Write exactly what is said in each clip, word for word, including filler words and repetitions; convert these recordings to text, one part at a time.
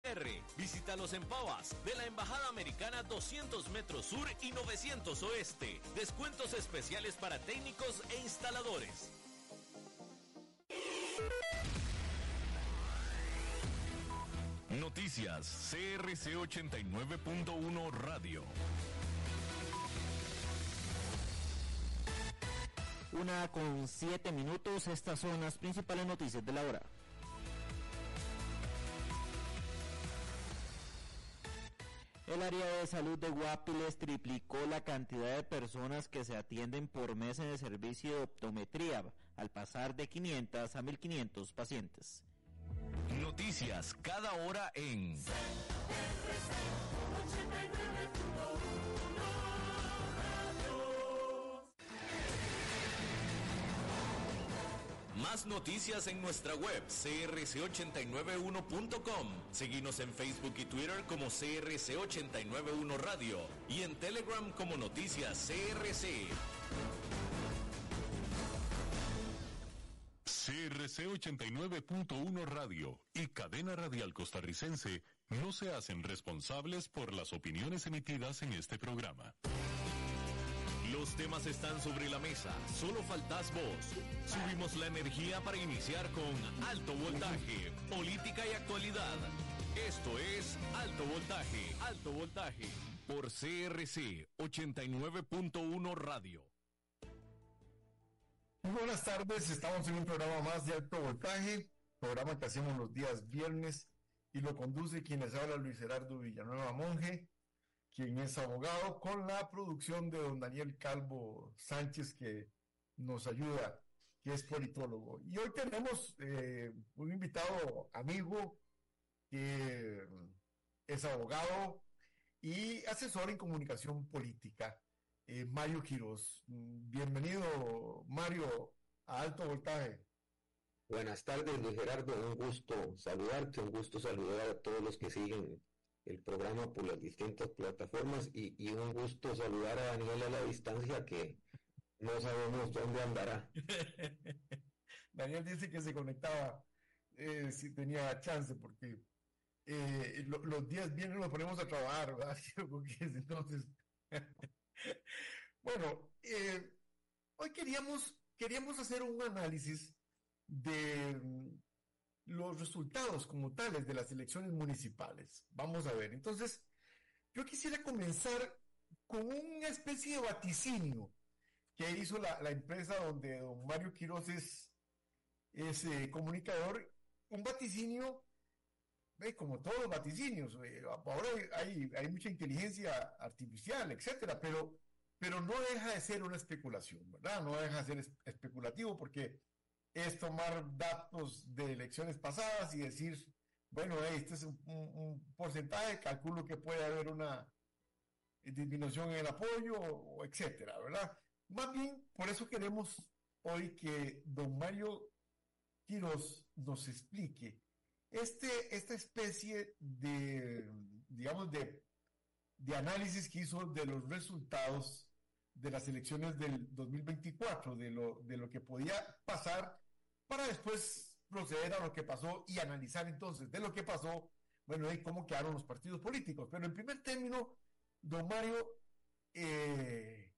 Visítalos en Pavas, de la Embajada Americana doscientos metros sur y novecientos oeste. Descuentos especiales para técnicos e instaladores. Noticias C R C ochenta y nueve punto uno Radio. Una con siete minutos, estas son las principales noticias de la hora. El área de salud de Guapiles triplicó la cantidad de personas que se atienden por mes en el servicio de optometría, al pasar de quinientos a mil quinientos pacientes. Noticias cada hora en C R C ochenta y nueve punto uno Radio. Más noticias en nuestra web C R C ochenta y nueve uno punto com. Seguinos en Facebook y Twitter como C R C ochenta y nueve uno Radio y en Telegram como Noticias C R C. C R C ochenta y nueve punto uno Radio y Cadena Radial Costarricense no se hacen responsables por las opiniones emitidas en este programa. Los temas están sobre la mesa, solo faltás vos. Subimos la energía para iniciar con Alto Voltaje, política y actualidad. Esto es Alto Voltaje, Alto Voltaje, por C R C ochenta y nueve punto uno Radio. Muy buenas tardes, estamos en un programa más de Alto Voltaje, programa que hacemos los días viernes y lo conduce quien les habla Luis Gerardo Villanueva Monje, quien es abogado, con la producción de don Daniel Calvo Sánchez, que nos ayuda, que es politólogo. Y hoy tenemos eh, un invitado amigo que es abogado y asesor en comunicación política, eh, Mario Quiroz. Bienvenido, Mario, a Alto Voltaje. Buenas tardes, Luis Gerardo, un gusto saludarte, un gusto saludar a todos los que siguen el programa por las distintas plataformas y, y un gusto saludar a Daniel a la distancia, que no sabemos dónde andará. Daniel dice que se conectaba eh, si tenía chance, porque eh, lo, los días vienen nos ponemos a trabajar, ¿verdad? Porque entonces, bueno, eh, hoy queríamos, queríamos hacer un análisis de los resultados como tales de las elecciones municipales. Vamos a ver. Entonces, yo quisiera comenzar con una especie de vaticinio que hizo la, la empresa donde don Mario Quiroz es, es eh, comunicador. Un vaticinio, eh, como todos los vaticinios. Eh, ahora hay, hay mucha inteligencia artificial, etcétera, pero, pero no deja de ser una especulación, ¿verdad? No deja de ser es, especulativo porque es tomar datos de elecciones pasadas y decir, bueno, este es un, un, un porcentaje, calculo que puede haber una disminución en el apoyo, o etcétera, ¿verdad? Más bien, por eso queremos hoy que don Mario Quiroz nos explique este, esta especie de, digamos, de, de análisis que hizo de los resultados de las elecciones del dos mil veinticuatro, de lo, de lo que podía pasar, para después proceder a lo que pasó y analizar entonces de lo que pasó, bueno, y cómo quedaron los partidos políticos. Pero en primer término, don Mario, eh,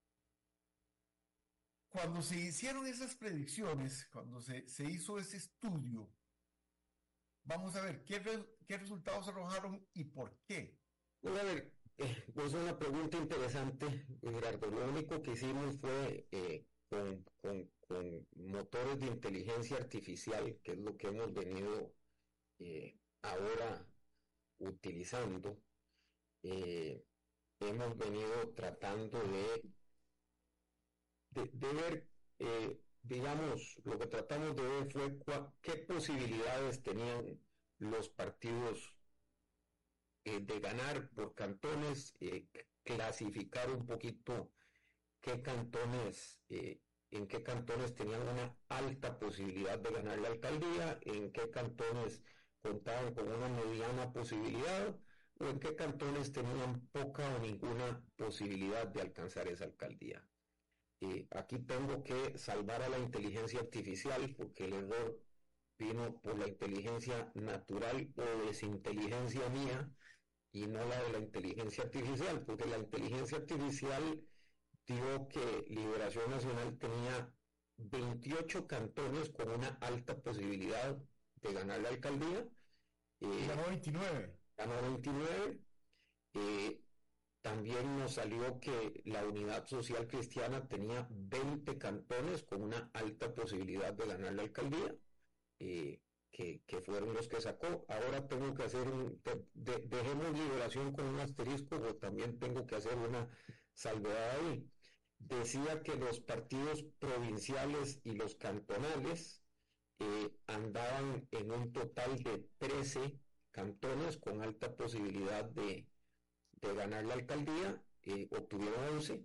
cuando se hicieron esas predicciones, cuando se, se hizo ese estudio, vamos a ver qué, re, qué resultados arrojaron y por qué. Bueno, a ver, eh, pues una pregunta interesante, Gerardo. Lo único que hicimos fue eh, con, con, con motores de inteligencia artificial, que es lo que hemos venido eh, ahora utilizando. Eh, hemos venido tratando de, de, de ver, eh, digamos, lo que tratamos de ver fue cua, qué posibilidades tenían los partidos eh, de ganar por cantones, eh, clasificar un poquito qué cantones, eh, en qué cantones tenían una alta posibilidad de ganar la alcaldía, en qué cantones contaban con una mediana posibilidad, o en qué cantones tenían poca o ninguna posibilidad de alcanzar esa alcaldía. Eh, aquí tengo que salvar a la inteligencia artificial porque el error vino por la inteligencia natural o desinteligencia mía y no la de la inteligencia artificial, porque la inteligencia artificial dio que Liberación Nacional tenía veintiocho cantones con una alta posibilidad de ganar la alcaldía. Eh, ganó veintinueve. Ganó veintinueve. Eh, también nos salió que la Unidad Social Cristiana tenía veinte cantones con una alta posibilidad de ganar la alcaldía, eh, que, que fueron los que sacó. Ahora tengo que hacer un... De, de, dejemos Liberación con un asterisco, pero también tengo que hacer una salvedad ahí. Decía que los partidos provinciales y los cantonales eh, andaban en un total de trece cantones con alta posibilidad de, de ganar la alcaldía, eh, obtuvieron once,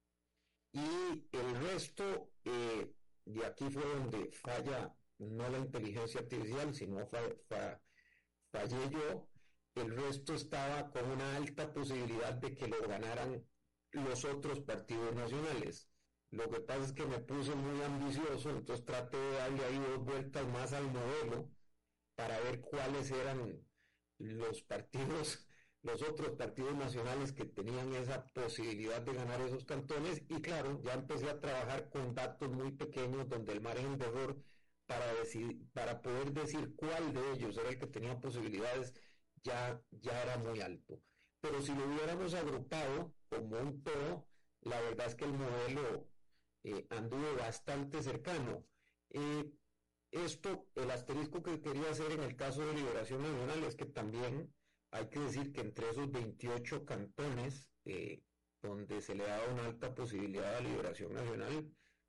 y el resto, eh, de aquí fue donde falla no la inteligencia artificial, sino fa, fa, fallé yo. El resto estaba con una alta posibilidad de que lo ganaran los otros partidos nacionales. Lo que pasa es que me puse muy ambicioso, entonces traté de darle ahí dos vueltas más al modelo para ver cuáles eran los partidos, los otros partidos nacionales que tenían esa posibilidad de ganar esos cantones, y claro, ya empecé a trabajar con datos muy pequeños donde el margen de error para, decidir, para poder decir cuál de ellos era el que tenía posibilidades ya, ya era muy alto. Pero si lo hubiéramos agrupado como un todo, la verdad es que el modelo eh, anduvo bastante cercano. Eh, esto, el asterisco que quería hacer en el caso de Liberación Nacional es que también hay que decir que entre esos veintiocho cantones, eh, donde se le daba una alta posibilidad a Liberación Nacional,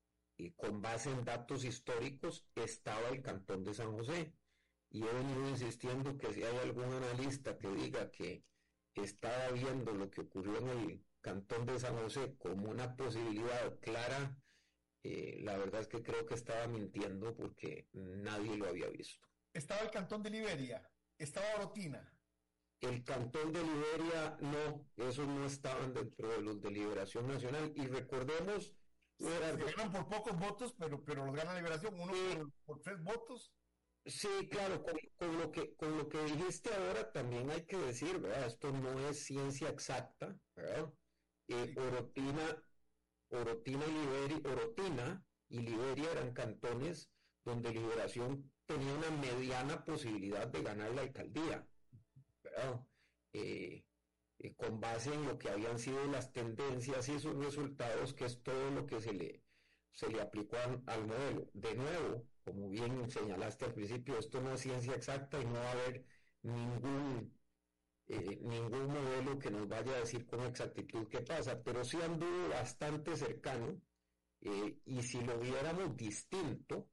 y con base en datos históricos, estaba el cantón de San José. Y he venido insistiendo que si hay algún analista que diga que estaba viendo lo que ocurrió en el cantón de San José como una posibilidad clara, eh, la verdad es que creo que estaba mintiendo porque nadie lo había visto. Estaba el cantón de Liberia, estaba Orotina. El cantón de Liberia no, esos no estaban dentro de los de Liberación Nacional, y recordemos... Se ganan por pocos votos, pero, pero los gana Liberación, uno sí. por, por tres votos. Sí, claro, con, con, lo que, con lo que dijiste ahora también hay que decir, ¿verdad? Esto no es ciencia exacta, ¿verdad? Eh, sí. Orotina, Orotina y Liberia, Orotina y Liberia eran cantones donde Liberación tenía una mediana posibilidad de ganar la alcaldía, ¿verdad? Eh, eh, con base en lo que habían sido las tendencias y sus resultados, que es todo lo que se le, se le aplicó a, al modelo. De nuevo, como bien señalaste al principio, esto no es ciencia exacta y no va a haber ningún, eh, ningún modelo que nos vaya a decir con exactitud qué pasa, pero sí anduvo bastante cercano, eh, y si lo viéramos distinto,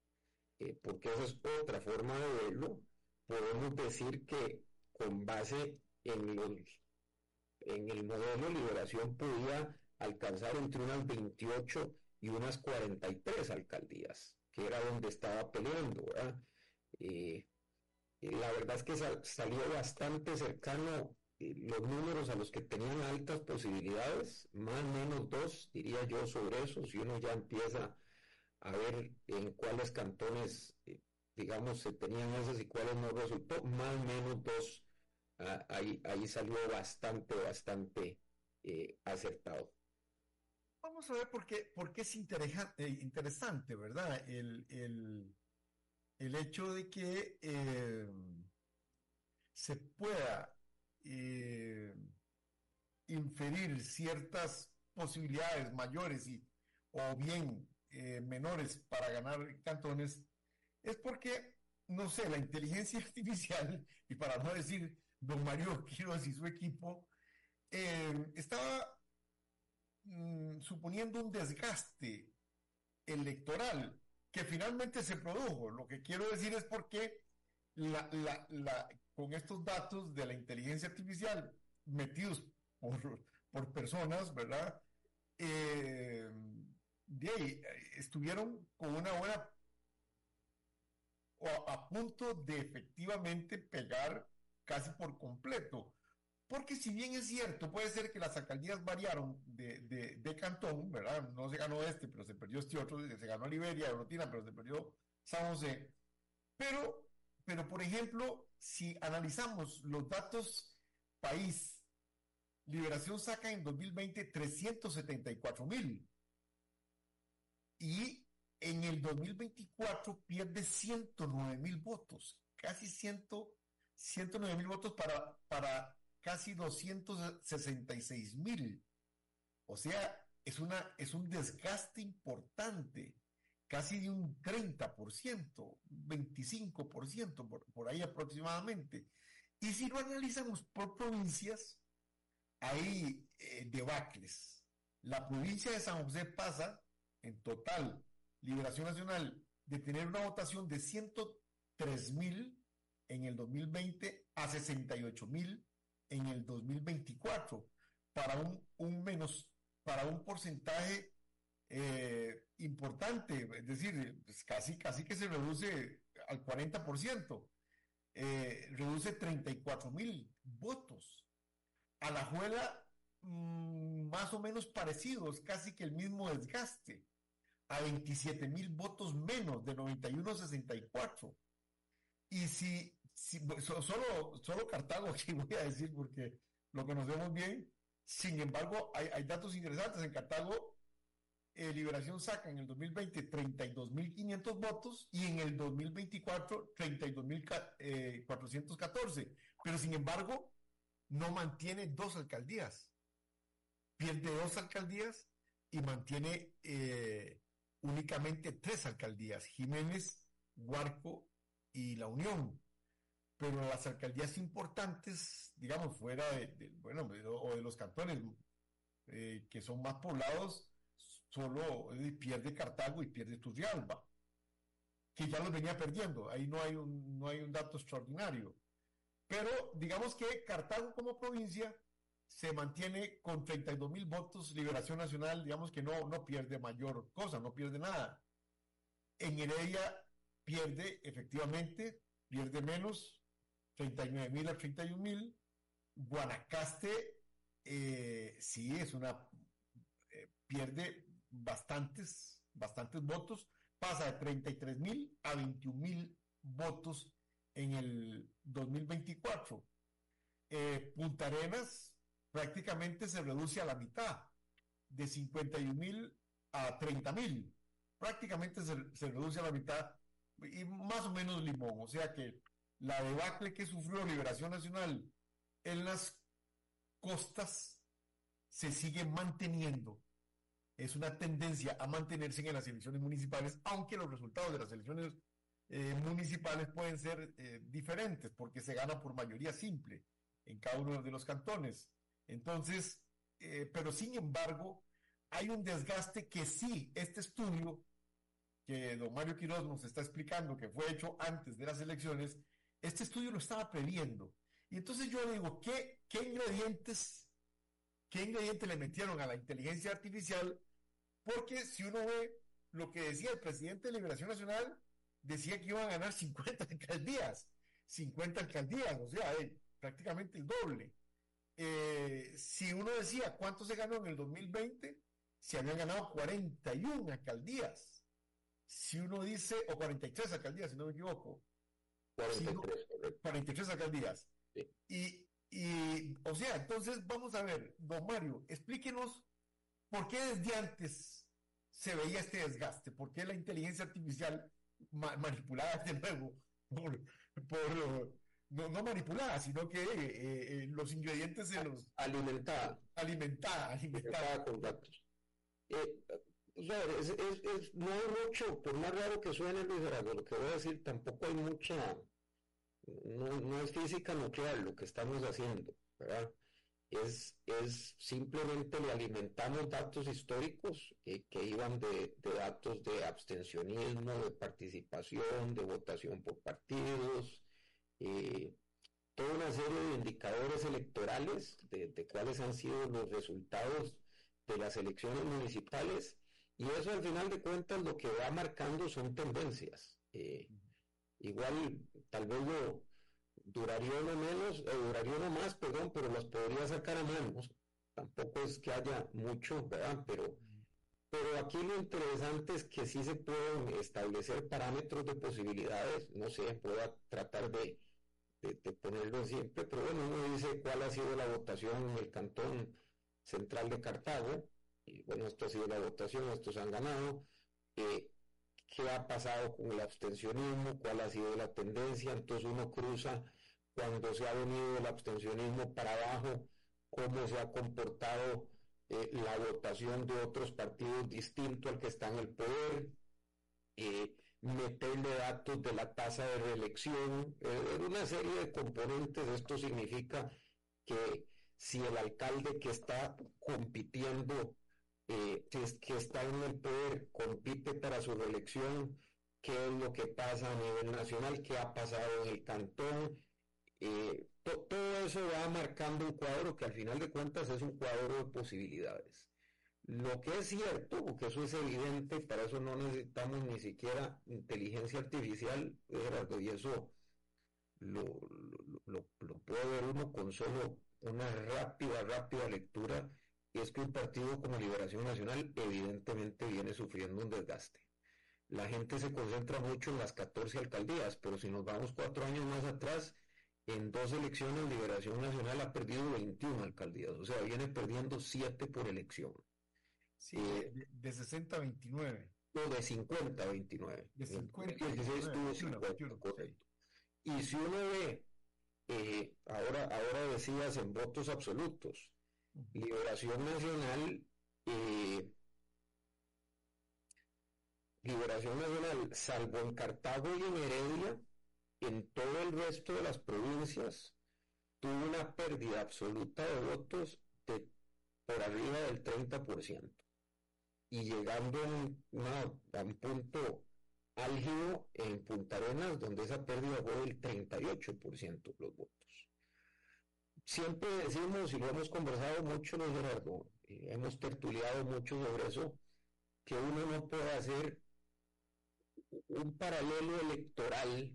eh, porque esa es otra forma de verlo, podemos decir que con base en los en el modelo Liberación podía alcanzar entre unas veintiocho y unas cuarenta y tres alcaldías, que era donde estaba peleando, ¿verdad? Eh, la verdad es que sal, salió bastante cercano eh, los números a los que tenían altas posibilidades, más o menos dos, diría yo, sobre eso, si uno ya empieza a ver en cuáles cantones, eh, digamos, se tenían esas y cuáles no resultó, más o menos dos. Ah, ahí, ahí salió bastante, bastante eh, acertado. Vamos a ver por qué, por qué es interesante, interesante, ¿verdad? El, el, el hecho de que eh, se pueda eh, inferir ciertas posibilidades mayores y, o bien eh, menores para ganar cantones, es porque, no sé, la inteligencia artificial, y para no decir don Mario Quiroz y su equipo, eh, estaba mm, suponiendo un desgaste electoral que finalmente se produjo. Lo que quiero decir es porque la, la, la, con estos datos de la inteligencia artificial metidos por, por personas, ¿verdad? Eh, de ahí, estuvieron con una buena o a, a punto de efectivamente pegar casi por completo, porque si bien es cierto, puede ser que las alcaldías variaron de, de, de cantón, ¿verdad? No se ganó este, pero se perdió este otro, se ganó Liberia, Orotina, pero se perdió San José, Pero, pero, por ejemplo, si analizamos los datos país, Liberación saca en dos mil veinte trescientos setenta y cuatro mil y en el dos mil veinticuatro pierde ciento nueve mil votos, casi ciento nueve mil votos para, para casi doscientos sesenta y seis mil. O sea, es, una, es un desgaste importante, casi de un treinta por ciento, veinticinco por ciento, por, por ahí aproximadamente. Y si lo analizamos por provincias, hay eh, debacles. La provincia de San José pasa, en total, Liberación Nacional, de tener una votación de ciento tres mil en el dos mil veinte a sesenta y ocho mil en el dos mil veinticuatro, para un, un menos, para un porcentaje eh, importante, es decir, pues casi, casi que se reduce al cuarenta por ciento, eh, reduce treinta y cuatro mil votos. Alajuela, mmm, más o menos parecidos, casi que el mismo desgaste, a veintisiete mil votos menos, de noventa y uno a sesenta y cuatro. Y si, si solo, solo Cartago, aquí voy a decir porque lo conocemos bien, sin embargo, hay, hay datos interesantes. En Cartago, eh, Liberación saca en el dos mil veinte treinta y dos mil quinientos votos y en el dos mil veinticuatro treinta y dos mil cuatrocientos catorce. Pero sin embargo, no mantiene dos alcaldías. Pierde dos alcaldías y mantiene eh, únicamente tres alcaldías: Jiménez, Guarco y La Unión. Pero las alcaldías importantes, digamos, fuera de, de bueno, o de los cantones eh, que son más poblados, solo eh, pierde Cartago y pierde Turrialba, que ya los venía perdiendo. Ahí no hay un, no hay un dato extraordinario. Pero digamos que Cartago como provincia se mantiene con treinta y dos mil votos. Liberación Nacional, digamos que no, no pierde mayor cosa, no pierde nada. En Heredia pierde, efectivamente, pierde menos, treinta y nueve mil a treinta y un mil. Guanacaste, eh, sí, es una, eh, pierde bastantes, bastantes votos, pasa de treinta y tres mil a veintiún mil votos en el dos mil veinticuatro. Eh, Punta Arenas prácticamente se reduce a la mitad, de cincuenta y un mil a treinta mil, prácticamente se, se reduce a la mitad, y más o menos Limón. O sea que la debacle que sufrió Liberación Nacional en las costas se sigue manteniendo. Es una tendencia a mantenerse en las elecciones municipales, aunque los resultados de las elecciones eh, municipales pueden ser eh, diferentes, porque se gana por mayoría simple en cada uno de los cantones. Entonces, eh, pero sin embargo, hay un desgaste que sí, este estudio que don Mario Quiroz nos está explicando, que fue hecho antes de las elecciones, este estudio lo estaba previendo. Y entonces yo digo, ¿qué, qué ingredientes, qué ingredientes le metieron a la inteligencia artificial? Porque si uno ve lo que decía el presidente de Liberación Nacional, decía que iban a ganar cincuenta alcaldías, cincuenta alcaldías, o sea, eh, prácticamente el doble. Eh, si uno decía cuánto se ganó en el dos mil veinte, se habían ganado cuarenta y una alcaldías. Si uno dice, o cuarenta y tres alcaldías, si no me equivoco. cuarenta y tres, si uno, cuarenta y tres alcaldías. Sí. Y, y, o sea, entonces vamos a ver, don Mario, explíquenos por qué desde antes se veía este desgaste, por qué la inteligencia artificial ma manipulada de nuevo por, por no, no manipulada, sino que eh, eh, los ingredientes se los alimentada alimentada, alimentada con datos. Eh, o sea, es, es, es, no hay mucho, por más raro que suene, Luis Gerardo, lo que voy a decir, tampoco hay mucha, no, no es física nuclear lo que estamos haciendo, ¿verdad? Es, es simplemente le alimentamos datos históricos eh, que iban de, de datos de abstencionismo, de participación, de votación por partidos, eh, toda una serie de indicadores electorales de, de cuáles han sido los resultados de las elecciones municipales, y eso al final de cuentas lo que va marcando son tendencias. Eh, igual tal vez lo duraría uno menos, eh, duraría uno más, perdón, pero las podría sacar a manos. Tampoco es que haya mucho, ¿verdad? Pero Pero aquí lo interesante es que sí se pueden establecer parámetros de posibilidades, no sé, pueda tratar de, de, de ponerlo siempre, pero bueno, uno dice cuál ha sido la votación en el Cantón Central de Cartago, y bueno, esto ha sido la votación, estos han ganado, eh, qué ha pasado con el abstencionismo, cuál ha sido la tendencia, entonces uno cruza cuando se ha venido el abstencionismo para abajo, cómo se ha comportado eh, la votación de otros partidos distinto al que está en el poder, eh, meterle datos de la tasa de reelección, eh, una serie de componentes. Esto significa que si el alcalde que está compitiendo, eh, que, es, que está en el poder, compite para su reelección, qué es lo que pasa a nivel nacional, qué ha pasado en el cantón, eh, to, todo eso va marcando un cuadro que al final de cuentas es un cuadro de posibilidades. Lo que es cierto, porque eso es evidente, para eso no necesitamos ni siquiera inteligencia artificial, Gerardo, y eso lo, lo, lo, lo puede ver uno con solo una rápida, rápida lectura, y es que un partido como Liberación Nacional evidentemente viene sufriendo un desgaste. La gente se concentra mucho en las catorce alcaldías, pero si nos vamos cuatro años más atrás, en dos elecciones Liberación Nacional ha perdido veintiuna alcaldías, o sea, viene perdiendo siete por elección. Sí, eh, de, de sesenta a veintinueve. No, de cincuenta a veintinueve. De cincuenta a veintinueve. En el cincuenta, veintiuno, correcto. Sí. Y si uno ve, eh, ahora, ahora decías en votos absolutos, uh-huh. Liberación Nacional, eh, Liberación Nacional, salvo en Cartago y en Heredia, en todo el resto de las provincias, tuvo una pérdida absoluta de votos de por arriba del treinta por ciento. Y llegando a un, una, a un punto álgido en Punta Arenas, donde esa pérdida fue del treinta y ocho por ciento de los votos. Siempre decimos, y lo hemos conversado mucho, ¿no, Gerardo? Y hemos tertuliado mucho sobre eso, que uno no puede hacer un paralelo electoral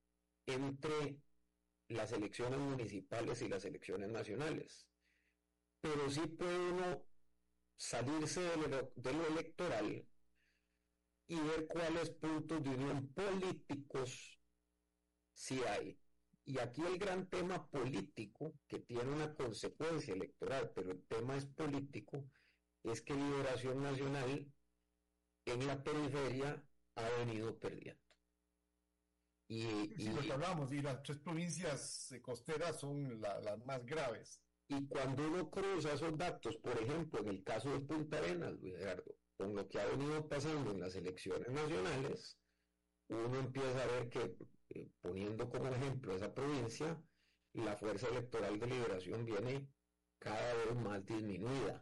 entre las elecciones municipales y las elecciones nacionales. Pero sí puede uno salirse de lo, de lo electoral y ver cuáles puntos de unión políticos sí hay. Y aquí el gran tema político, que tiene una consecuencia electoral, pero el tema es político, es que Liberación Nacional en la periferia ha venido perdiendo. Y, sí, y lo que hablamos, y las tres provincias costeras son la, las más graves. Y cuando uno cruza esos datos, por ejemplo, en el caso de Punta Arenas, Luis Gerardo, con lo que ha venido pasando en las elecciones nacionales, uno empieza a ver que, eh, poniendo como ejemplo esa provincia, la fuerza electoral de Liberación viene cada vez más disminuida.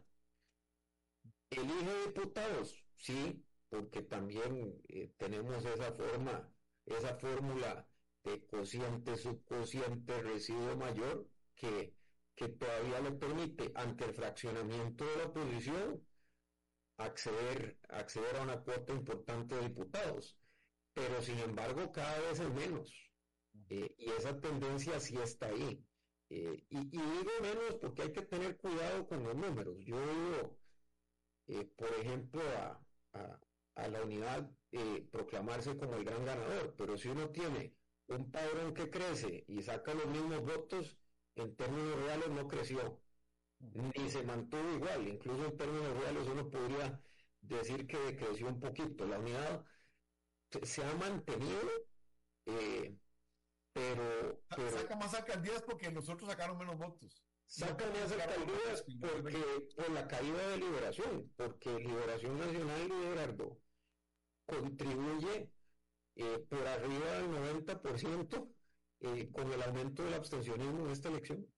¿Elige diputados? Sí, porque también eh, tenemos esa forma, esa fórmula de cociente, subcociente, residuo mayor, que que todavía le permite, ante el fraccionamiento de la oposición, acceder, acceder a una cuota importante de diputados. Pero, sin embargo, cada vez es menos. Eh, y esa tendencia sí está ahí. Eh, y, y digo menos porque hay que tener cuidado con los números. Yo digo, eh, por ejemplo, a, a, a la unidad eh, proclamarse como el gran ganador, pero si uno tiene un padrón que crece y saca los mismos votos, en términos reales no creció, ni se mantuvo igual, incluso en términos reales uno podría decir que decreció un poquito. La unidad se, se ha mantenido, eh, pero, pero... Saca más alcaldías porque nosotros sacaron menos votos. Saca más alcaldías porque, por la caída de Liberación, porque Liberación Nacional, Gerardo, contribuye eh, por arriba del noventa por ciento Eh, con el aumento del abstencionismo en esta elección.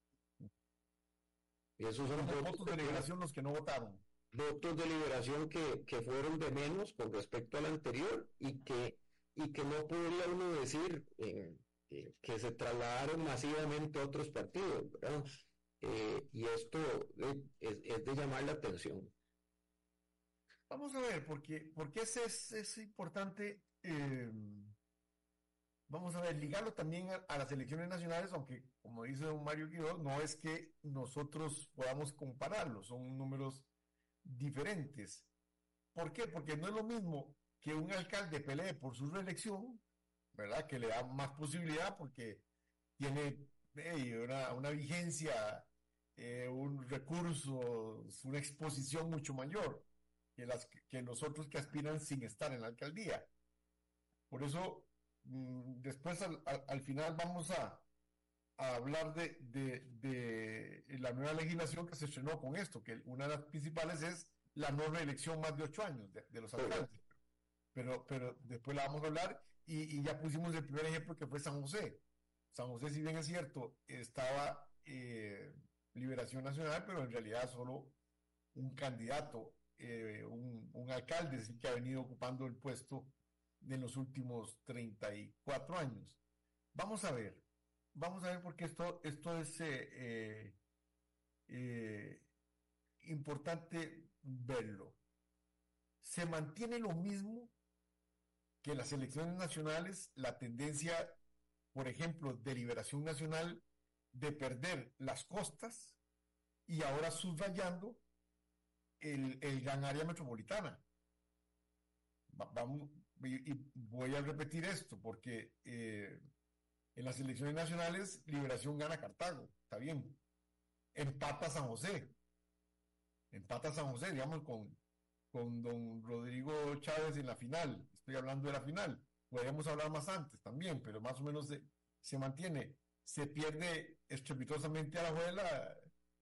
Y esos son los votos de liberación los que no votaron. Votos de liberación que, que fueron de menos con respecto al anterior y que, y que no podría uno decir eh, eh, que se trasladaron masivamente a otros partidos, ¿verdad? Eh, y esto eh, es, es de llamar la atención. Vamos a ver, porque, porque ese es, es importante. Eh, Vamos a ver, ligarlo también a, a las elecciones nacionales, aunque, como dice don Mario Quiroz, no es que nosotros podamos compararlos, son números diferentes. ¿Por qué? Porque no es lo mismo que un alcalde pelee por su reelección, ¿verdad? Que le da más posibilidad porque tiene hey, una, una vigencia, eh, un recurso, una exposición mucho mayor que, las, que los otros que aspiran sin estar en la alcaldía. Por eso, mmm, después al, al, al final vamos a, a hablar de, de, de la nueva legislación que se estrenó con esto, que una de las principales es la no reelección más de ocho años de, de los alcaldes. Pero, pero después la vamos a hablar y, y ya pusimos el primer ejemplo que fue San José. San José, si bien es cierto, estaba eh, Liberación Nacional, pero en realidad solo un candidato, eh, un, un alcalde es el que ha venido ocupando el puesto de los últimos treinta y cuatro años. Vamos a ver, vamos a ver porque esto, esto es eh, eh, eh, importante verlo. Se mantiene lo mismo que las elecciones nacionales, la tendencia, por ejemplo, de Liberación Nacional, de perder las costas y ahora subrayando el, el gran área metropolitana. Va, vamos, y, y voy a repetir esto porque eh, en las elecciones nacionales Liberación gana Cartago, está bien, empata San José, empata San José, digamos, con, con don Rodrigo Chávez en la final, estoy hablando de la final, podríamos hablar más antes también, pero más o menos se, se mantiene, se pierde estrepitosamente Alajuela,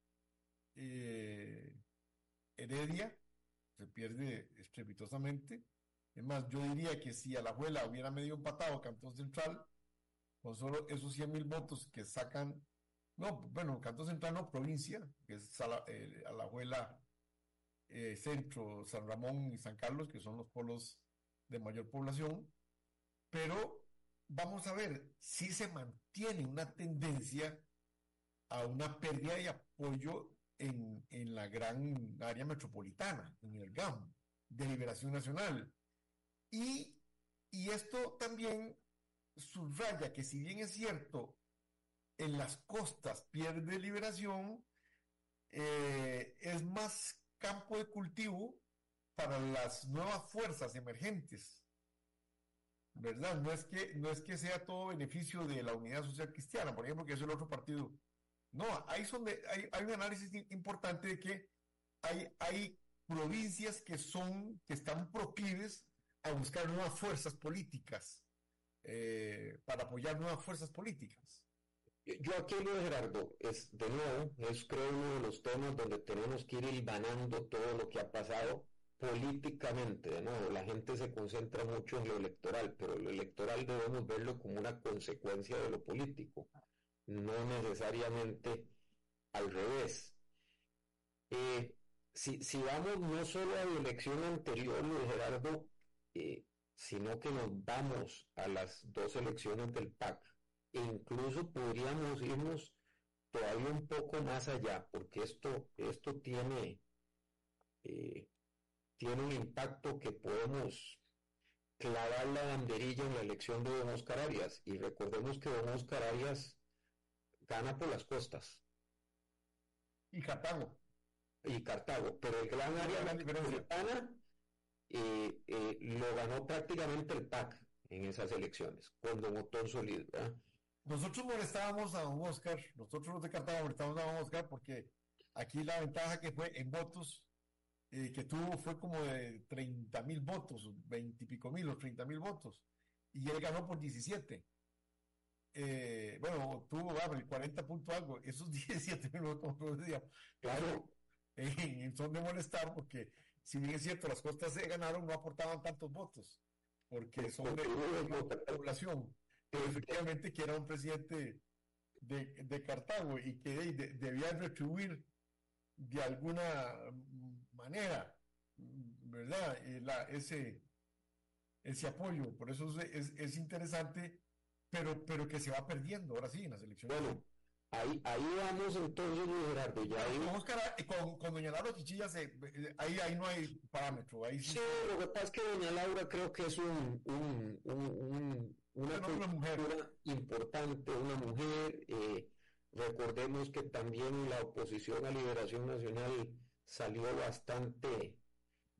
eh, Heredia, se pierde estrepitosamente, es más, yo diría que si Alajuela hubiera medio empatado Cantón Central, con solo esos cien mil votos que sacan, no, bueno, Cantón Central no, provincia, que es Ala, eh, Alajuela, eh, Centro, San Ramón y San Carlos, que son los polos de mayor población, pero vamos a ver si se mantiene una tendencia a una pérdida de apoyo en, en la gran área metropolitana, en el G A M, de Liberación Nacional. Y, y esto también subraya que si bien es cierto, en las costas pierde Liberación, eh, es más campo de cultivo para las nuevas fuerzas emergentes, ¿verdad? No es que, no es que sea todo beneficio de la Unidad Social Cristiana, por ejemplo, que es el otro partido. No, ahí son de, hay, hay un análisis importante de que hay, hay provincias que son, que están proclives a buscar nuevas fuerzas políticas, eh, para apoyar nuevas fuerzas políticas. Yo aquí, Luis Gerardo, es de nuevo, es creo uno de los temas donde tenemos que ir hilvanando todo lo que ha pasado políticamente. De nuevo, la gente se concentra mucho en lo electoral, pero lo electoral debemos verlo como una consecuencia de lo político, no necesariamente al revés. Eh, si, si vamos no solo a la elección anterior, Luis Gerardo, eh, sino que nos vamos a las dos elecciones del P A C, e incluso podríamos irnos todavía un poco más allá, porque esto, esto tiene, eh, tiene un impacto que podemos clavar la banderilla en la elección de don Oscar Arias, y recordemos que don Oscar Arias gana por las costas. Y Cartago. Y Cartago, pero el gran área metropolitana eh, eh, lo ganó prácticamente el P A C en esas elecciones, con don Otón Solís, ¿verdad? Nosotros molestábamos a don Oscar, nosotros los de Cartago molestábamos a don Oscar porque aquí la ventaja que fue en votos, eh, que tuvo fue como de treinta mil votos, veinte y pico mil o treinta mil votos, y él ganó por diecisiete. Eh, bueno, tuvo ah, el cuarenta punto algo, esos diecisiete mil votos, claro, eh, son de molestar porque si bien es cierto, las costas se ganaron, no aportaban tantos votos, porque son de, de, de población. Pero efectivamente que era un presidente de, de Cartago y que de, de, debía retribuir de alguna manera, ¿verdad? La, ese, ese apoyo. Por eso es, es, es interesante, pero, pero que se va perdiendo ahora sí en las elecciones. Bueno, ahí, ahí vamos entonces, Gerardo. Ya ahí... con, Oscar, con, con doña Laura Chichilla, se, ahí, ahí no hay parámetro. Ahí sí, sí, lo que pasa es que doña Laura creo que es un, un, un, un una, una mujer importante, una mujer. Eh, recordemos que también la oposición a Liberación Nacional salió bastante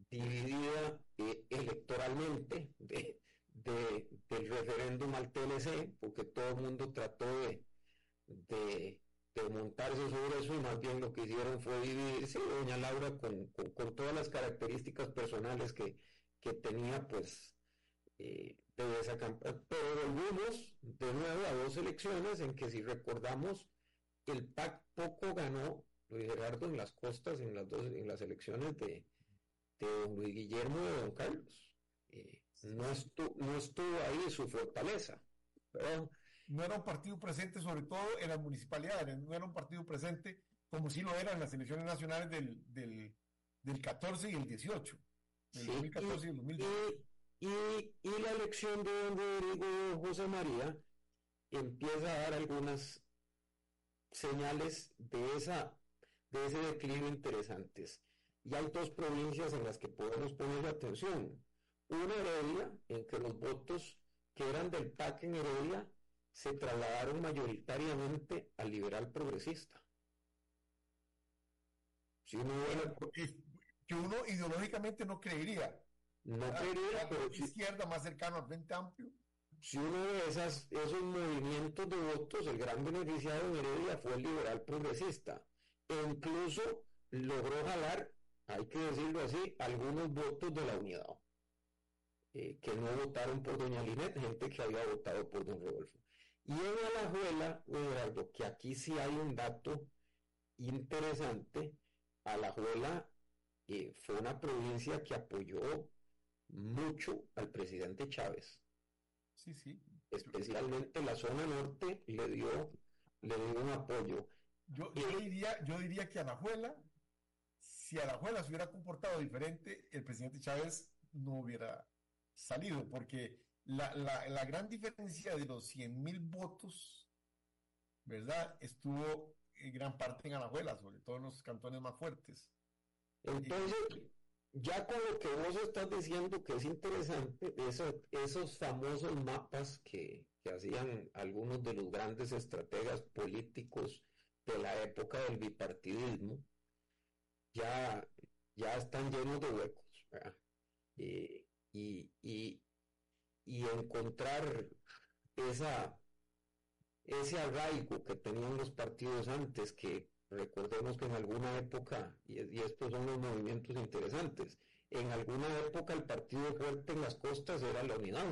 dividida eh, electoralmente de, de, del referéndum al T L C, porque todo el mundo trató de, de, de montarse sobre eso y más bien lo que hicieron fue dividirse. Doña Laura con, con, con todas las características personales que, que tenía pues eh, de esa campaña. Pero volvimos de nuevo a dos elecciones en que, si recordamos, el P A C poco ganó Luis Gerardo en las costas en las dos en las elecciones de, de don Luis Guillermo y de don Carlos. Eh, no, estuvo, no estuvo ahí su fortaleza, ¿verdad? No era un partido presente, sobre todo en las municipalidades, no era un partido presente como sí lo era en las elecciones nacionales del, del, del catorce y el dieciocho, del sí, dos mil catorce y, y el dos mil dieciocho. Y, y, y la elección de don Rodrigo José María empieza a dar algunas señales de, esa, de ese declive interesantes. Y hay dos provincias en las que podemos poner atención. Una, Heredia, en que los votos que eran del P A C en Heredia se trasladaron mayoritariamente al liberal progresista. Si uno ve, que uno ideológicamente no creería. No creería, pero si, izquierda más cercano al Frente Amplio. Si uno ve esas, esos movimientos de votos, el gran beneficiado en Heredia fue el liberal progresista. E incluso logró jalar, hay que decirlo así, algunos votos de la unidad, eh, que no votaron por doña Linet, gente que había votado por don Rodolfo. Y en Alajuela, Eduardo, que aquí sí hay un dato interesante, Alajuela eh, fue una provincia que apoyó mucho al presidente Chávez. Sí, sí. Especialmente la zona norte le dio, le dio un apoyo. Yo, yo, eh, diría, yo diría que Alajuela, si Alajuela se hubiera comportado diferente, el presidente Chávez no hubiera salido, porque la, la, la gran diferencia de los cien mil votos, ¿verdad?, estuvo en gran parte en Alajuela, sobre todo en los cantones más fuertes. Entonces, eh, ya con lo que vos estás diciendo, que es interesante, eso, esos famosos mapas que, que hacían algunos de los grandes estrategas políticos de la época del bipartidismo, ya, ya están llenos de huecos, ¿verdad? Eh, y, y, y encontrar esa, ese arraigo que tenían los partidos antes, que recordemos que en alguna época, y, y estos son los movimientos interesantes, en alguna época el partido fuerte en las costas era la Unidad,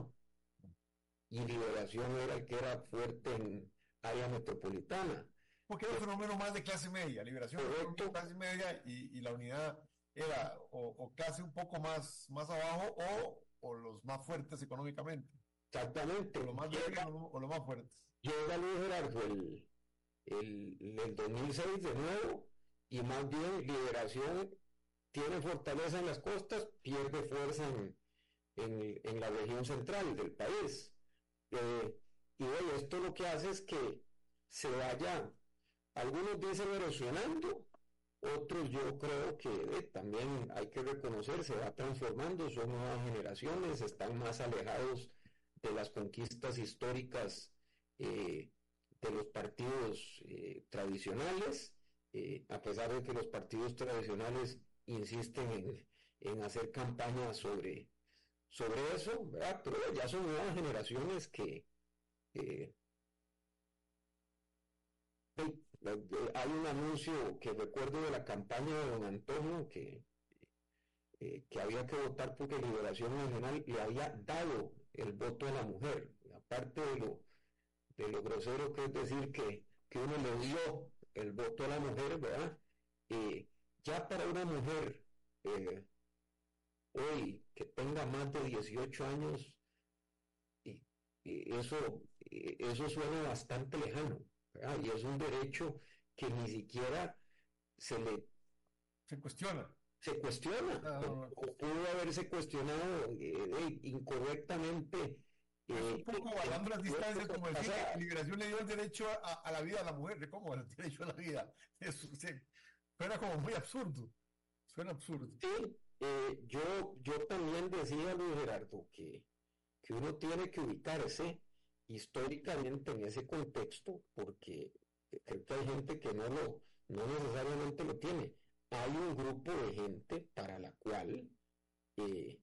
y Liberación era el que era fuerte en área metropolitana. Porque era un fenómeno más de clase media, Liberación era de clase media y, y la Unidad era o, o clase un poco más, más abajo o, o los más fuertes económicamente. Exactamente. O los más débiles o, o los más fuertes. Llega Luis Gerardo el, el, el dos mil seis de nuevo, y más bien Liberación tiene fortaleza en las costas, pierde fuerza en, en, en la región central del país. Eh, y bueno, esto lo que hace es que se vaya, algunos dicen erosionando, otros yo creo que eh, también hay que reconocer, se va transformando, son nuevas generaciones, están más alejados de las conquistas históricas eh, de los partidos eh, tradicionales, eh, a pesar de que los partidos tradicionales insisten en, en hacer campañas sobre, sobre eso, ¿verdad? Pero ya son nuevas generaciones que eh, hay un anuncio que recuerdo de la campaña de don Antonio que, eh, que había que votar porque Liberación Nacional le había dado el voto a la mujer, aparte de lo, de lo grosero que es decir que, que uno le dio el voto a la mujer, ¿verdad? Eh, ya para una mujer eh, hoy que tenga más de dieciocho años, y, y eso, y eso suena bastante lejano, ¿verdad? Y es un derecho que ni siquiera se le se cuestiona. Se cuestiona, ah, o, o pudo haberse cuestionado eh, incorrectamente. Eh, un poco guardando las distancias, como decir que Liberación le dio el derecho a, a la vida a la mujer, ¿cómo? El derecho a la vida. Eso se, suena como muy absurdo. Suena absurdo. Sí, eh, yo, yo también decía, Luis Gerardo, que, que uno tiene que ubicarse históricamente en ese contexto, porque creo que hay gente que no lo, no necesariamente lo tiene. Hay un grupo de gente para la cual eh,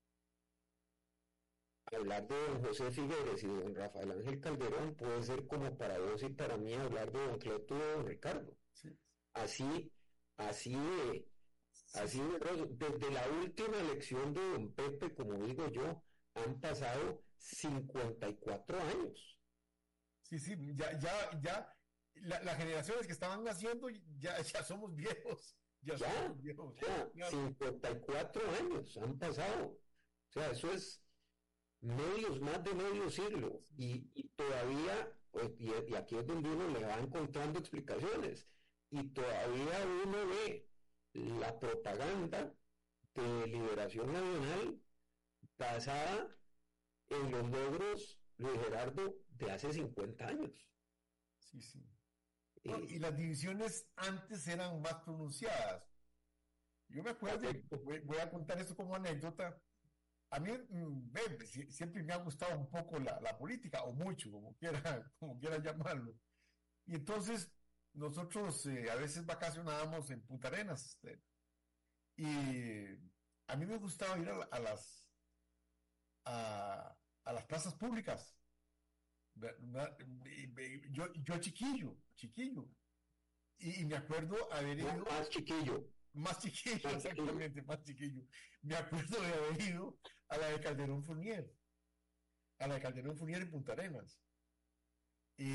hablar de don José Figueres y de don Rafael Ángel Calderón puede ser como para vos y para mí hablar de don Cleto y de don Ricardo. Sí. Así, así de, sí. así de, desde la última elección de don Pepe, como digo yo, han pasado cincuenta y cuatro años. Sí, sí, ya, ya, ya, la, las generaciones que estaban naciendo ya, ya somos viejos. Ya, ya, somos viejos. ya, ya, cincuenta y cuatro años han pasado. O sea, eso es medios, más de medio siglo, y, y todavía, pues, y, y aquí es donde uno le va encontrando explicaciones, y todavía uno ve la propaganda de Liberación Nacional basada en los logros, Luis Gerardo, de hace cincuenta años. Sí, sí. No, eh, y las divisiones antes eran más pronunciadas. Yo me acuerdo, voy, voy a contar esto como anécdota. A mí eh, siempre me ha gustado un poco la, la política, o mucho, como quiera, como quiera llamarlo. Y entonces nosotros eh, a veces vacacionábamos en Punta Arenas. Eh, y a mí me gustaba ir a, a las a, a las plazas públicas. Yo, yo chiquillo, chiquillo. Y, y me acuerdo haber ido... Más chiquillo. Más chiquillo, más exactamente, chiquillo. más chiquillo. Me acuerdo de haber ido a la de Calderón Fournier, a la de Calderón Fournier en Punta Arenas. Y,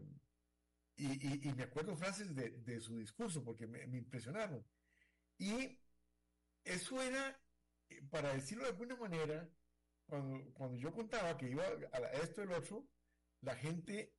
y, y, y me acuerdo frases de, de su discurso, porque me, me impresionaron. Y eso era, para decirlo de alguna manera, cuando, cuando yo contaba que iba a esto y el otro, la gente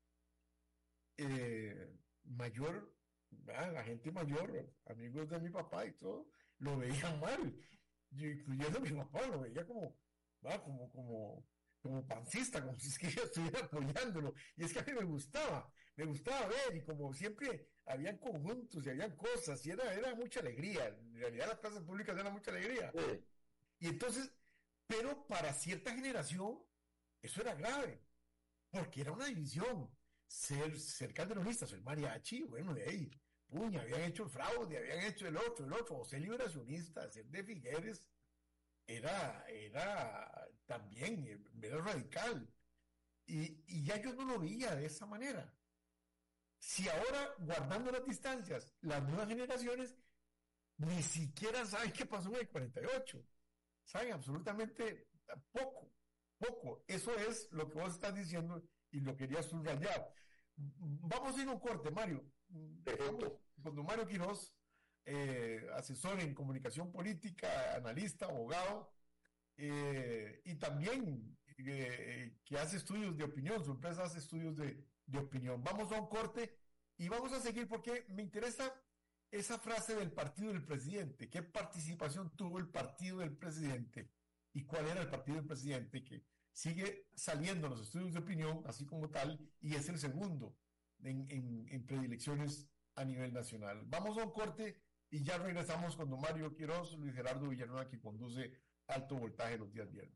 eh, mayor, ¿verdad? La gente mayor, amigos de mi papá y todo, lo veían mal. Yo, incluyendo a mi papá, lo veía como, ¿verdad? como, como, como pancista, como si es que yo estuviera apoyándolo. Y es que a mí me gustaba, me gustaba ver, y como siempre habían conjuntos y habían cosas, y era, era mucha alegría. En realidad las plazas públicas eran mucha alegría. Sí. Y entonces, pero para cierta generación, eso era grave, porque era una división. Ser, ser calderonista, ser mariachi, bueno, de ahí, puña, habían hecho el fraude, habían hecho el otro, el otro, o ser liberacionista, ser de Figueres, era, era también, era radical. Y, y ya yo no lo veía de esa manera. Si ahora, guardando las distancias, las nuevas generaciones ni siquiera saben qué pasó en el cuarenta y ocho, saben absolutamente poco, poco. Eso es lo que vos estás diciendo y lo quería subrayar. Vamos a ir a un corte, Mario. Perfecto. Con don Mario Quiroz, eh, asesor en comunicación política, analista, abogado, eh, y también eh, que hace estudios de opinión, su empresa hace estudios de, de opinión. Vamos a un corte y vamos a seguir porque me interesa esa frase del partido del presidente. ¿Qué participación tuvo el partido del presidente? ¿Y cuál era el partido del presidente que sigue saliendo en los estudios de opinión, así como tal, y es el segundo en, en, en predilecciones a nivel nacional? Vamos a un corte y ya regresamos con don Mario Quiroz, Luis Gerardo Villanueva, que conduce Alto Voltaje los días viernes.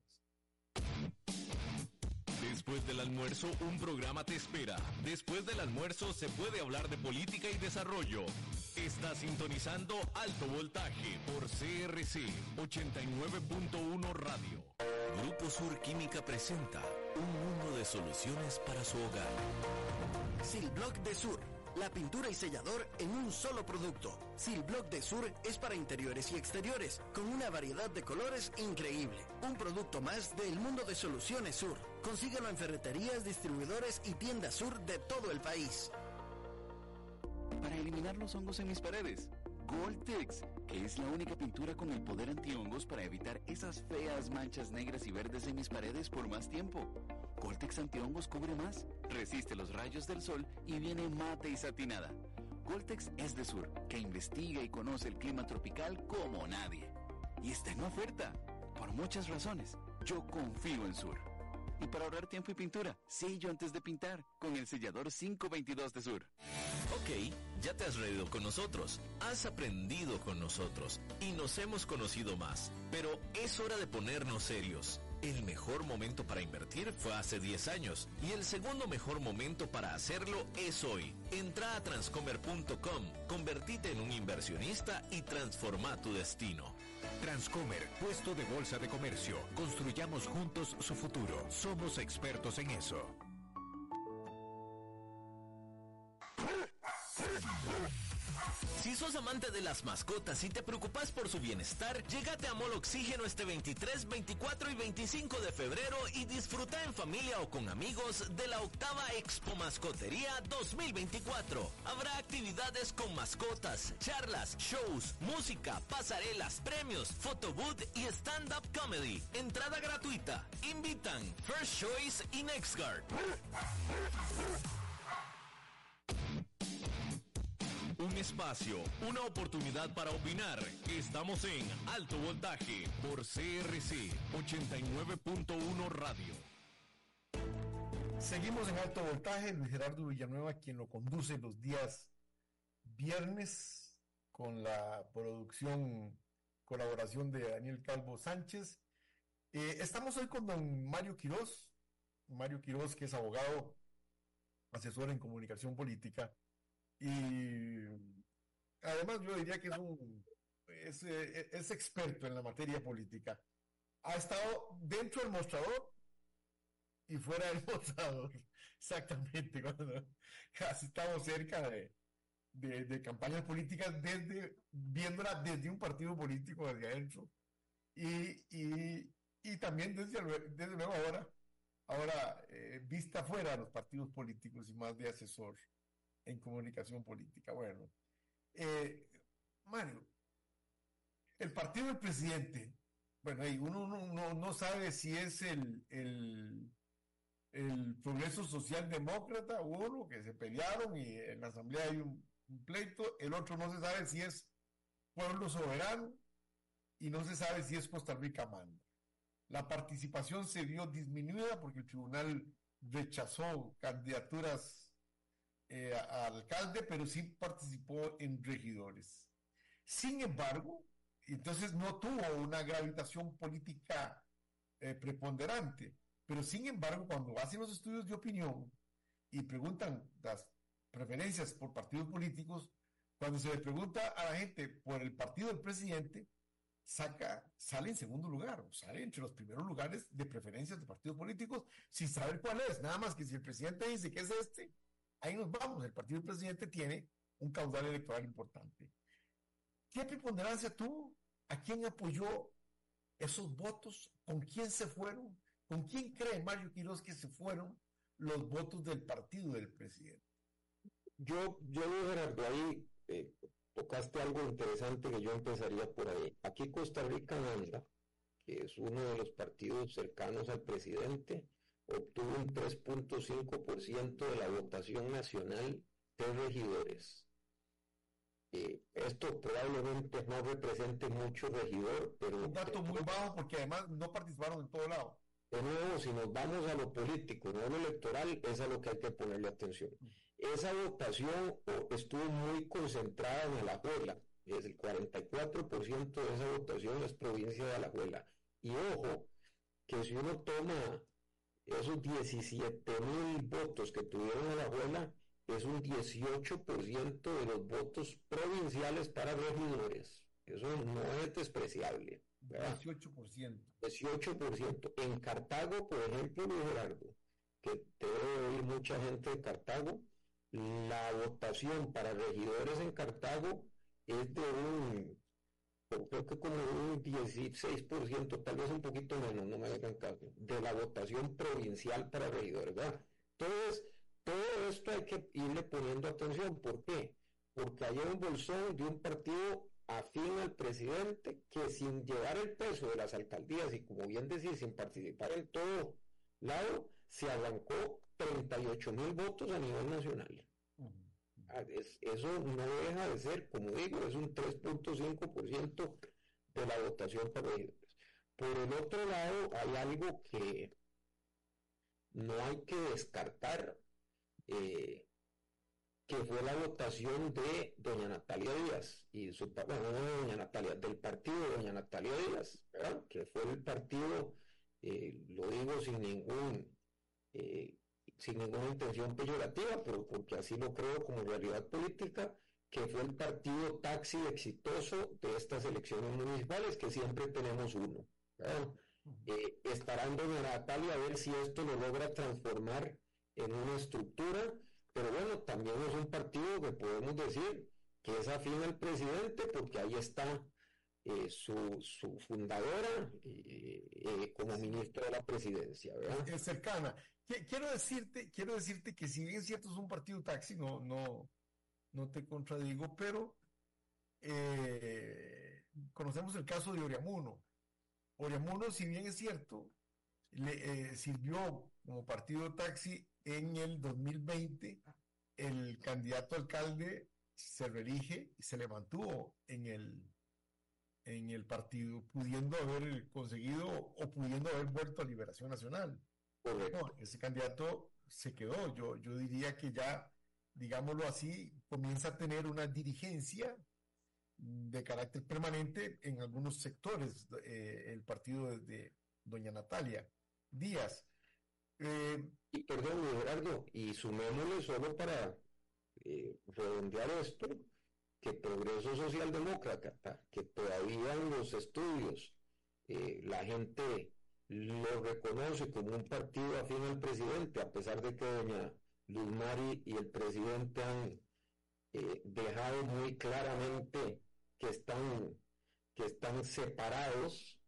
Después del almuerzo, un programa te espera. Después del almuerzo se puede hablar de política y desarrollo. Está sintonizando Alto Voltaje por C R C ochenta y nueve punto uno Radio. Grupo Sur Química presenta un mundo de soluciones para su hogar. Silblock de Sur, la pintura y sellador en un solo producto. Silblock de Sur es para interiores y exteriores, con una variedad de colores increíble. Un producto más del mundo de Soluciones Sur. Consíguelo en ferreterías, distribuidores y tiendas Sur de todo el país. Para eliminar los hongos en mis paredes, Goltex, que es la única pintura con el poder antihongos para evitar esas feas manchas negras y verdes en mis paredes por más tiempo. Goltex antihongos cubre más, resiste los rayos del sol y viene mate y satinada. Goltex es de Sur, que investiga y conoce el clima tropical como nadie. Y está en oferta. Por muchas razones, yo confío en Sur. Y para ahorrar tiempo y pintura, sello antes de pintar con el sellador quinientos veintidós de Sur. Ok, ya te has reído con nosotros, has aprendido con nosotros y nos hemos conocido más. Pero es hora de ponernos serios. El mejor momento para invertir fue hace diez años y el segundo mejor momento para hacerlo es hoy. Entra a transcomer punto com, convertite en un inversionista y transforma tu destino. Transcomer, puesto de bolsa de comercio. Construyamos juntos su futuro. Somos expertos en eso. Si sos amante de las mascotas y te preocupas por su bienestar, llégate a Mall Oxígeno este veintitrés, veinticuatro y veinticinco de febrero y disfruta en familia o con amigos de la octava Expo Mascotería dos mil veinticuatro. Habrá actividades con mascotas, charlas, shows, música, pasarelas, premios, photobooth y stand-up comedy. Entrada gratuita. Invitan First Choice y NextGuard. Un espacio, una oportunidad para opinar. Estamos en Alto Voltaje por C R C ochenta y nueve punto uno Radio. Seguimos en Alto Voltaje. Luis Gerardo Villanueva, quien lo conduce los días viernes con la producción, colaboración de Daniel Calvo Sánchez. Eh, estamos hoy con don Mario Quiroz. Mario Quiroz, que es abogado, asesor en comunicación política. Y además yo diría que es un es, es experto en la materia política. Ha estado dentro del mostrador y fuera del mostrador, exactamente, cuando casi estamos cerca de, de, de campañas políticas, desde viéndola desde un partido político desde adentro y, y, y también desde, desde luego ahora ahora eh, vista fuera de los partidos políticos y más de asesor en comunicación política. Bueno, eh, Mario, el partido del presidente, bueno, ahí uno no, no, no sabe si es el, el, el Progreso Social Demócrata, uno que se pelearon y en la asamblea hay un, un pleito, el otro no se sabe si es Pueblo Soberano y no se sabe si es Costa Rica Manda. La participación se vio disminuida porque el tribunal rechazó candidaturas Eh, a, a alcalde, pero sí participó en regidores. Sin embargo, entonces no tuvo una gravitación política eh, preponderante, pero sin embargo, cuando hacen los estudios de opinión y preguntan las preferencias por partidos políticos, cuando se le pregunta a la gente por el partido del presidente, saca, sale en segundo lugar, o sale entre los primeros lugares de preferencias de partidos políticos, sin saber cuál es, nada más que si el presidente dice que es este, ahí nos vamos. El partido del presidente tiene un caudal electoral importante. ¿Qué preponderancia tuvo? ¿A quién apoyó esos votos? ¿Con quién se fueron? ¿Con quién cree Mario Quiroz que se fueron los votos del partido del presidente? Yo, yo Gerardo, ahí eh, tocaste algo interesante que yo empezaría por ahí. Aquí Costa Rica Manda, que es uno de los partidos cercanos al presidente, obtuvo un tres punto cinco por ciento de la votación nacional de regidores. Eh, esto probablemente no represente mucho regidor, pero... Un dato muy bajo porque además no participaron en todo lado. De nuevo, si nos vamos a lo político, no a lo electoral, es a lo que hay que ponerle atención. Esa votación estuvo muy concentrada en Alajuela, es el cuarenta y cuatro por ciento de esa votación es provincia de Alajuela. Y ojo, que si uno toma esos diecisiete mil votos que tuvieron Alajuela, es un dieciocho por ciento de los votos provinciales para regidores. Eso no es despreciable, ¿verdad? dieciocho por ciento. dieciocho por ciento. En Cartago, por ejemplo, Luis Gerardo, que te debe oír mucha gente de Cartago, la votación para regidores en Cartago es de un, creo que como un dieciséis por ciento, tal vez un poquito menos, no me hagan caso, de la votación provincial para regidores, ¿verdad? Entonces, todo esto hay que irle poniendo atención. ¿Por qué? Porque hay un bolsón de un partido afín al presidente que, sin llevar el peso de las alcaldías y, como bien decir, sin participar en todo lado, se arrancó treinta y ocho mil votos a nivel nacional. Uh-huh. Es, eso no deja de ser, como digo, es un tres punto cinco por ciento de la votación para regidores. Por el otro lado, hay algo que no hay que descartar, eh, que fue la votación de doña Natalia Díaz y su, bueno, no de doña Natalia, del partido de doña Natalia Díaz, ¿verdad? Que fue el partido eh, lo digo sin ningún, eh, sin ninguna intención peyorativa, pero porque así lo creo como realidad política, que fue el partido taxi exitoso de estas elecciones municipales, que siempre tenemos uno, ¿verdad? Eh, estará en doña Natalia a ver si esto lo logra transformar en una estructura, pero bueno, también es un partido que podemos decir que es afín al presidente, porque ahí está eh, su, su fundadora eh, eh, como ministra de la presidencia, ¿verdad? Es cercana. Quiero decirte, quiero decirte que si bien es cierto es un partido taxi, no, no, no te contradigo, pero eh, conocemos el caso de Oriamuno. Oriamuno, si bien es cierto, le eh, sirvió como partido taxi en el dos mil veinte, el candidato alcalde se reelige y se le mantuvo en el, en el partido, pudiendo haber conseguido o pudiendo haber vuelto a Liberación Nacional. No, ese candidato se quedó. Yo, yo diría que ya, digámoslo así, comienza a tener una dirigencia de carácter permanente en algunos sectores, eh, el partido de, de doña Natalia Díaz. Eh, y perdón, Gerardo, y sumémosle solo para eh, redondear esto, que Progreso Socialdemócrata, que todavía en los estudios eh, la gente lo reconoce como un partido afín al presidente, a pesar de que doña Luz Mari y el presidente han eh, dejado muy claramente que están, que están separados,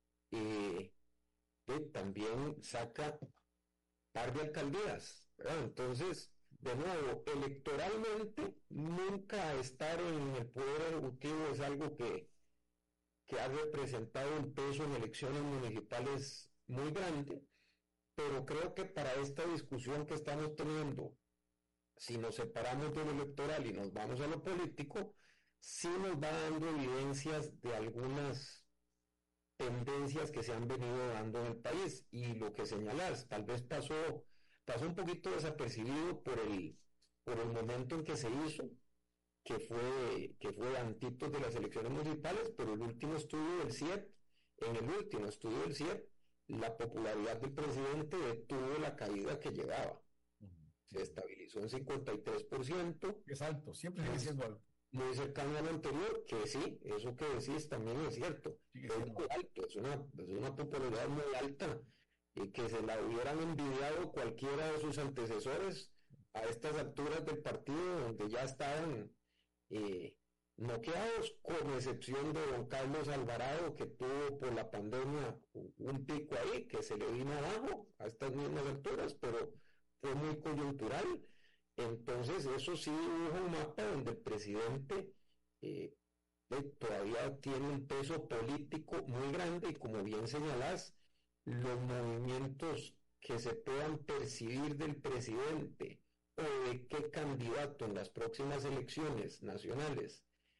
eh, eh, también saca par de alcaldías, ¿verdad? Entonces, de nuevo, electoralmente, nunca estar en el poder ejecutivo es algo que, que ha representado un peso en elecciones municipales muy grande, pero creo que para esta discusión que estamos teniendo, si nos separamos de lo electoral y nos vamos a lo político, sí nos va dando evidencias de algunas tendencias que se han venido dando en el país, y lo que señalas, tal vez pasó, pasó un poquito desapercibido por el, por el momento en que se hizo, que fue, que fue antitos de las elecciones municipales, pero el último estudio del C I E P, en el último estudio del C I E P, la popularidad del presidente detuvo la caída que llevaba. Se estabilizó en cincuenta y tres por ciento. Es alto, siempre sigue siendo alto. Muy cercano a lo anterior, que sí, eso que decís también es cierto. Sigue es muy alto, es una, es una popularidad muy alta, y que se la hubieran envidiado cualquiera de sus antecesores a estas alturas del partido, donde ya estaban eh, noqueados, con excepción de don Carlos Alvarado, que tuvo por la pandemia un pico ahí, que se le vino abajo a estas mismas alturas, pero fue muy coyuntural. Entonces eso sí dibuja un mapa donde el presidente eh, eh, todavía tiene un peso político muy grande, y como bien señalás, los movimientos que se puedan percibir del presidente o de qué candidato en las próximas elecciones nacionales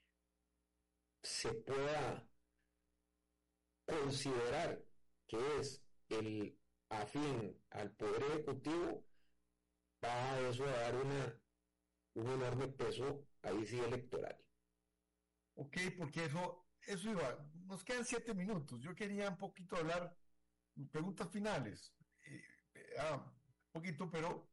se pueda considerar que es el afín al poder ejecutivo, va a eso a dar una, un enorme peso ahí sí electoral. Ok, porque eso, eso iba, nos quedan siete minutos, yo quería un poquito hablar, preguntas finales, eh, ah, un poquito, pero,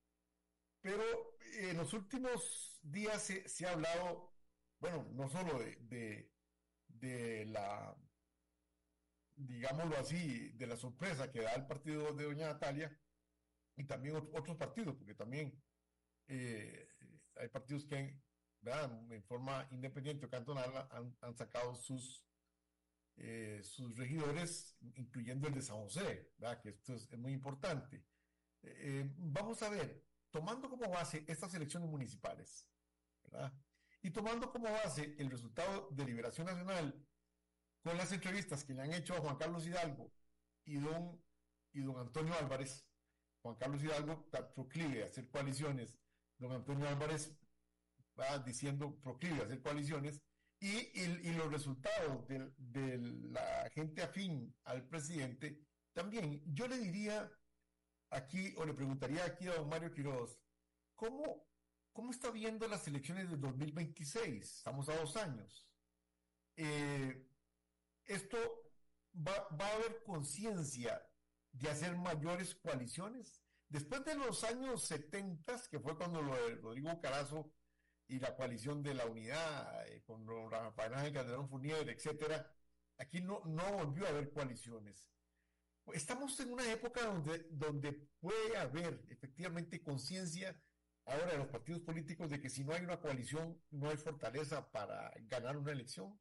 pero en los últimos días se, se ha hablado, bueno, no solo de, de, de la, digámoslo así, de la sorpresa que da el partido de doña Natalia, y también otros partidos, porque también eh, hay partidos que, ¿verdad?, en forma independiente o cantonal han, han sacado sus, eh, sus regidores, incluyendo el de San José, ¿verdad?, que esto es, es muy importante. Eh, vamos a ver, tomando como base estas elecciones municipales, ¿verdad?, y tomando como base el resultado de Liberación Nacional, con las entrevistas que le han hecho a Juan Carlos Hidalgo y don, y don Antonio Álvarez. Juan Carlos Hidalgo proclive a hacer coaliciones, don Antonio Álvarez va diciendo proclive a hacer coaliciones, y, y, y los resultados de, de la gente afín al presidente también. Yo le diría aquí, o le preguntaría aquí a don Mario Quiroz, ¿cómo, cómo está viendo las elecciones del dos mil veintiséis? Estamos a dos años. Eh, esto va, va a haber conciencia de hacer mayores coaliciones? Después de los años setenta, que fue cuando lo de Rodrigo Carazo y la coalición de la unidad, eh, con Rafael Ángel Calderón Fournier, etcétera, aquí no, no volvió a haber coaliciones. Estamos en una época donde, donde puede haber efectivamente conciencia ahora de los partidos políticos de que si no hay una coalición no hay fortaleza para ganar una elección.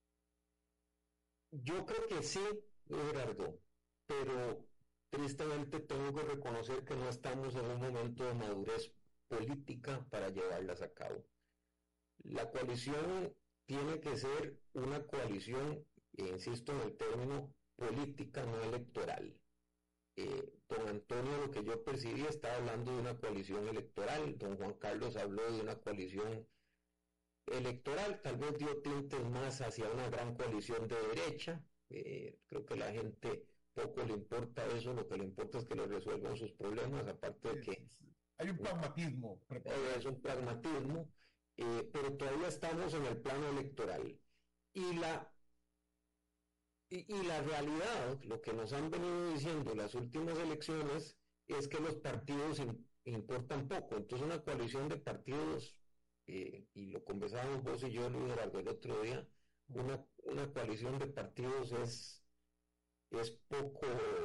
Yo creo que sí, Gerardo, pero tristemente tengo que reconocer que no estamos en un momento de madurez política para llevarlas a cabo. La coalición tiene que ser una coalición, e insisto en el término, política, no electoral. Eh, don Antonio, lo que yo percibí, estaba hablando de una coalición electoral, don Juan Carlos habló de una coalición electoral, tal vez dio tintes más hacia una gran coalición de derecha. Eh, creo que a la gente poco le importa eso, lo que le importa es que le resuelvan sus problemas, aparte de que hay un pragmatismo. Eh, es un pragmatismo, eh, pero todavía estamos en el plano electoral. Y la, y, y la realidad, lo que nos han venido diciendo las últimas elecciones, es que los partidos in, importan poco. Entonces una coalición de partidos, eh, y lo conversábamos vos y yo, Luis Gerardo, el otro día, una, una coalición de partidos es, es poco,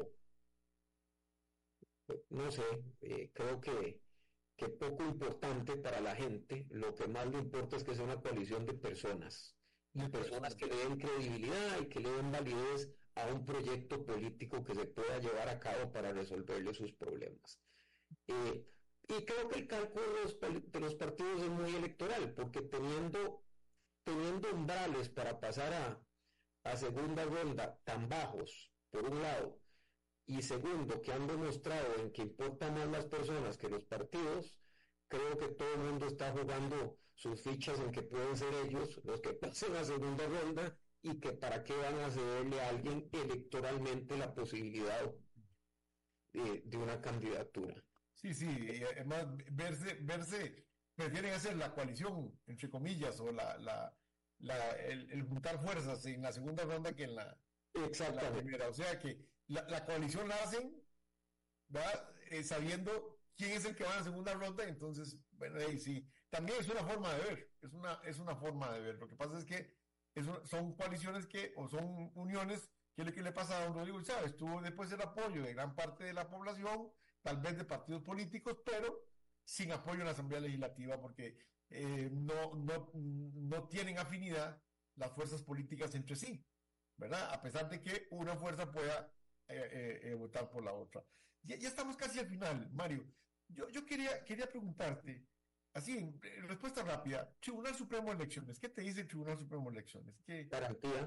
no sé, eh, creo que que poco importante para la gente. Lo que más le importa es que sea una coalición de personas, y personas que le den credibilidad y que le den validez a un proyecto político que se pueda llevar a cabo para resolverle sus problemas. Eh, y creo que el cálculo de los, de los partidos es muy electoral, porque teniendo, teniendo umbrales para pasar a, a segunda ronda tan bajos, por un lado, y segundo, que han demostrado en que importan más las personas que los partidos, creo que todo el mundo está jugando sus fichas en que pueden ser ellos los que pasen a segunda ronda, y que para qué van a cederle a alguien electoralmente la posibilidad de, de una candidatura. Sí, sí, y además verse, verse, prefieren hacer la coalición, entre comillas, o la, la, la el, el juntar fuerzas en la segunda ronda que en la, en la primera. O sea que La, la coalición la hacen, ¿verdad? Eh, sabiendo quién es el que va en la segunda ronda. Entonces, bueno, ahí sí, también es una forma de ver, es una, es una forma de ver. Lo que pasa es que es una, son coaliciones que, o son uniones, que es lo que le pasa a don Rodrigo Chávez. Tuvo después el apoyo de gran parte de la población, tal vez de partidos políticos, pero sin apoyo en la Asamblea Legislativa, porque eh, no, no, no tienen afinidad las fuerzas políticas entre sí, ¿verdad? A pesar de que una fuerza pueda Eh, eh, eh, votar por la otra. Ya, ya estamos casi al final, Mario. Yo, yo quería, quería preguntarte, así, en respuesta rápida, Tribunal Supremo de Elecciones, ¿qué te dice el Tribunal Supremo de Elecciones? ¿Qué... Garantía,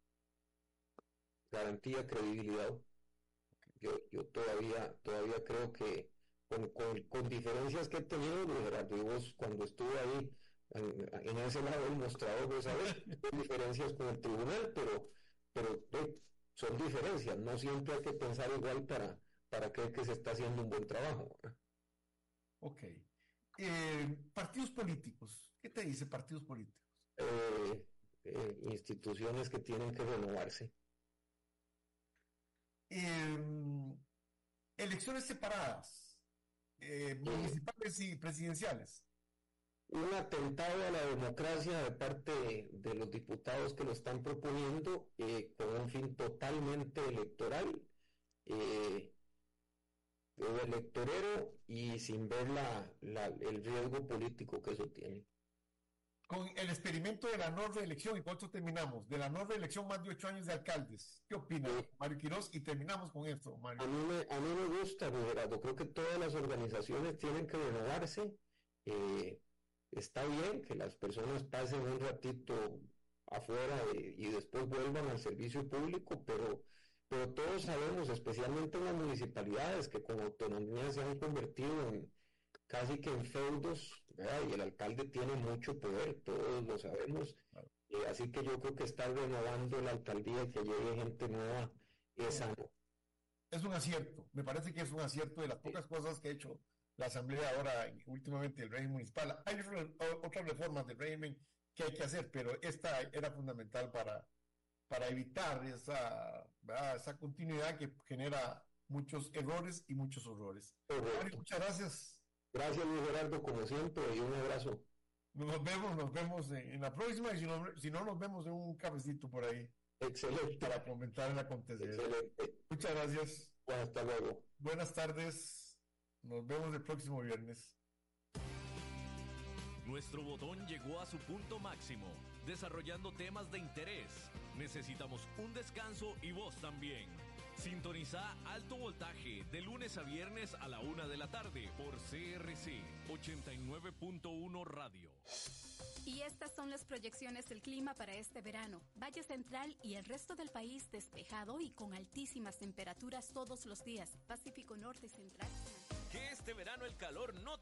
garantía, credibilidad. Yo, yo todavía, todavía creo que con, con, con diferencias que he tenido, Gerardo, y vos cuando estuve ahí en, en ese lado del mostrador, vos sabés, diferencias con el tribunal, pero, pero eh, son diferencias, no siempre hay que pensar igual para, para creer que se está haciendo un buen trabajo. Ok. Eh, partidos políticos, ¿qué te dice partidos políticos? Eh, eh, instituciones que tienen que renovarse. Eh, elecciones separadas, eh, municipales y presidenciales. Un atentado a la democracia de parte de, de los diputados que lo están proponiendo, eh, con un fin totalmente electoral, eh, electorero, y sin ver la, la, el riesgo político que eso tiene. Con el experimento de la no reelección, ¿y cuánto terminamos? De la no reelección, más de ocho años de alcaldes. ¿Qué opina eh, Mario Quiroz? Y terminamos con esto, Mario. A mí me, a mí me gusta, Gerardo. Creo que todas las organizaciones tienen que renovarse. Eh, Está bien que las personas pasen un ratito afuera de, y después vuelvan al servicio público, pero, pero todos sabemos, especialmente en las municipalidades, que con autonomía se han convertido en casi que en feudos, ¿verdad? Y el alcalde tiene mucho poder, todos lo sabemos. Eh, así que yo creo que estar renovando la alcaldía y que llegue gente nueva es sano. Es un acierto, me parece que es un acierto de las pocas cosas que ha hecho la Asamblea ahora, últimamente, el régimen municipal. Hay otras reformas del régimen que hay que hacer, pero esta era fundamental para, para evitar esa, ¿verdad? esa continuidad que genera muchos errores y muchos horrores. Mario, muchas gracias. Gracias, Luis Gerardo, como siempre, y un abrazo. Nos vemos, nos vemos en, en la próxima, y si no, si no, nos vemos en un cafecito por ahí. Excelente. Para comentar el acontecer. Excelente. Muchas gracias. Bueno, hasta luego. Buenas tardes. Nos vemos el próximo viernes. Nuestro botón llegó a su punto máximo, desarrollando temas de interés. Necesitamos un descanso y vos también. Sintoniza Alto Voltaje de lunes a viernes a la una de la tarde por C R C ochenta y nueve punto uno Radio. Y estas son las proyecciones del clima para este verano. Valle Central y el resto del país despejado y con altísimas temperaturas todos los días. Pacífico Norte y Central. Que este verano el calor no te